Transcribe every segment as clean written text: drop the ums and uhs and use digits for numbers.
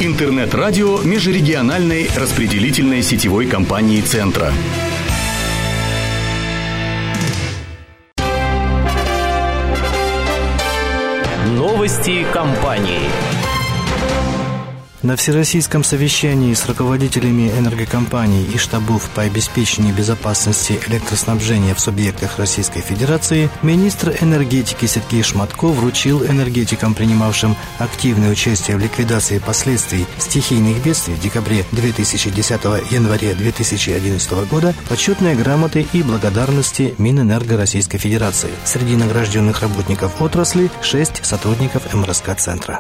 Интернет-радио межрегиональной распределительной сетевой компании «Центра». Новости компании. На Всероссийском совещании с руководителями энергокомпаний и штабов по обеспечению безопасности электроснабжения в субъектах Российской Федерации министр энергетики Сергей Шматко вручил энергетикам, принимавшим активное участие в ликвидации последствий стихийных бедствий в декабре 2010 – январе 2011 года почетные грамоты и благодарности Минэнерго Российской Федерации. Среди награжденных работников отрасли 6 сотрудников МРСК-центра.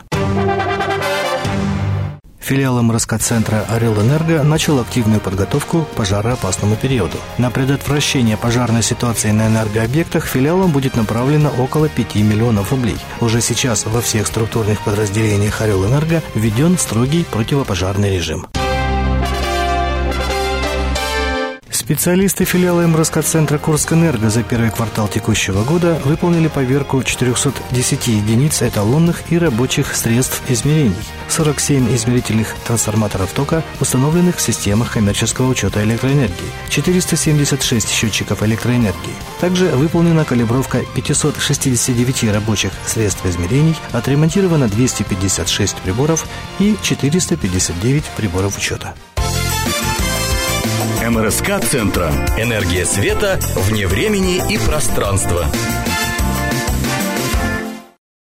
Филиал МРСК-центра «Орел-Энерго» начал активную подготовку к пожароопасному периоду. На предотвращение пожарной ситуации на энергообъектах филиалом будет направлено около 5 миллионов рублей. Уже сейчас во всех структурных подразделениях «Орел-Энерго» введен строгий противопожарный режим. Специалисты филиала МРСК-центра «Курскэнерго» за первый квартал текущего года выполнили поверку 410 единиц эталонных и рабочих средств измерений, 47 измерительных трансформаторов тока, установленных в системах коммерческого учета электроэнергии, 476 счетчиков электроэнергии. Также выполнена калибровка 569 рабочих средств измерений, отремонтировано 256 приборов и 459 приборов учета. МРСК-центра. Энергия света вне времени и пространства.